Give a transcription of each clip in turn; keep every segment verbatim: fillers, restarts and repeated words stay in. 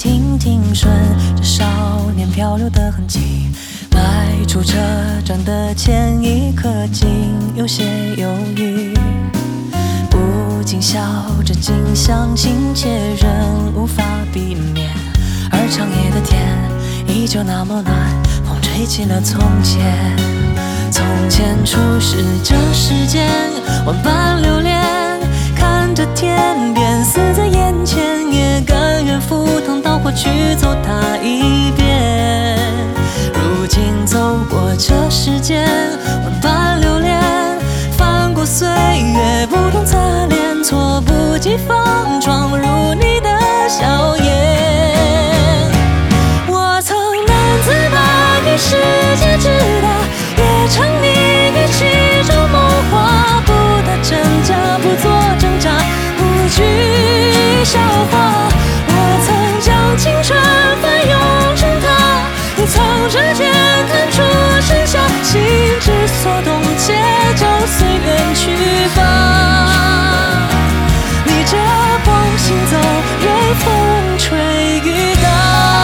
停停顺着少年漂流的痕迹，迈出车站的前一刻，竟有些犹豫。不禁笑着，竟相亲切，仍无法避免。而长夜的天依旧那么暖，风吹起了从前。从前初识这世间，万般留恋，看着天边死在眼前，也甘愿赴汤蹈火去走它一遍。如今走过这世间，万般留恋，翻过岁月不同擦脸，猝不及防闯入你的笑颜。我曾难自拔，给世界直达，也沉溺于其中梦话，不打真假，不做挣扎，不惧笑话。我曾将青春翻涌成她，你从指尖弹出盛夏，心之所动，且就随缘去吧。逆着风行走，任风吹雨打。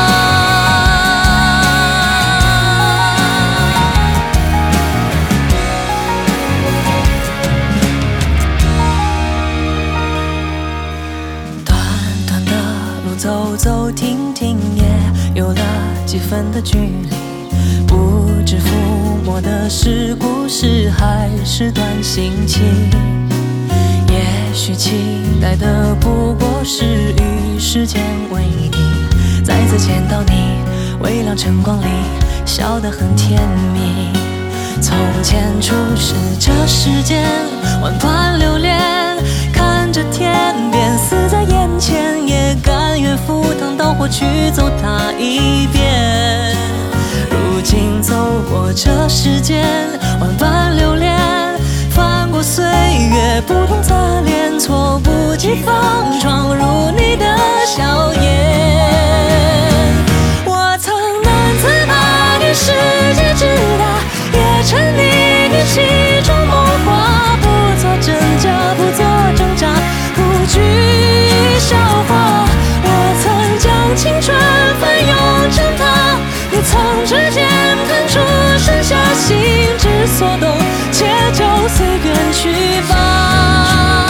走走停停，也有了几分的距离。不知抚摸的是故事，还是段心情？也许期待的不过是与时间为敌。再次见到你，微亮晨光里，笑得很甜蜜。从前初识这世间，万般留恋，看着天边死在眼前，也甘愿赴汤蹈火去走它一遍。如今走过这世间，万般留恋，翻过岁月不同擦脸，猝不及防闯入你的笑颜。我曾难自拔，给世界直达，也沉溺于其中梦话，不做真假，不做挣扎，不惧笑话。我曾将青春翻涌成她，你从指尖弹出盛夏，心之所动，且就随缘去吧。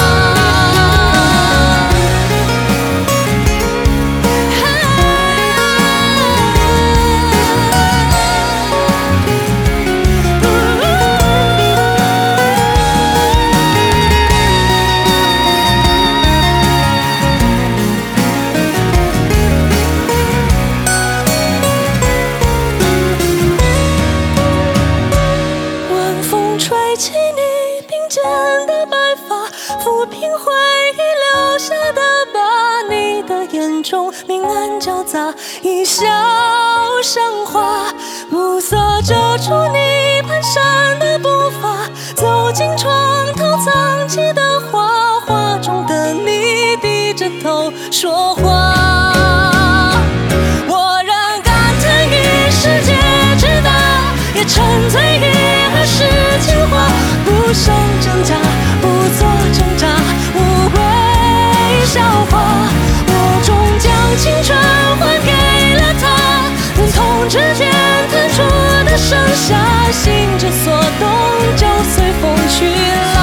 抚平回忆留下的疤，你的眼中明暗交杂，一笑生花，暮色遮住你蹒跚的步伐，走进床头藏起的画，画中的你低着头说话。我仍感叹于世界之大，也沉醉于儿时情话，不想挣扎，不做挣扎，无谓笑话。我终将青春还给了他，从指尖弹出的盛夏，心之所动，就随风去了。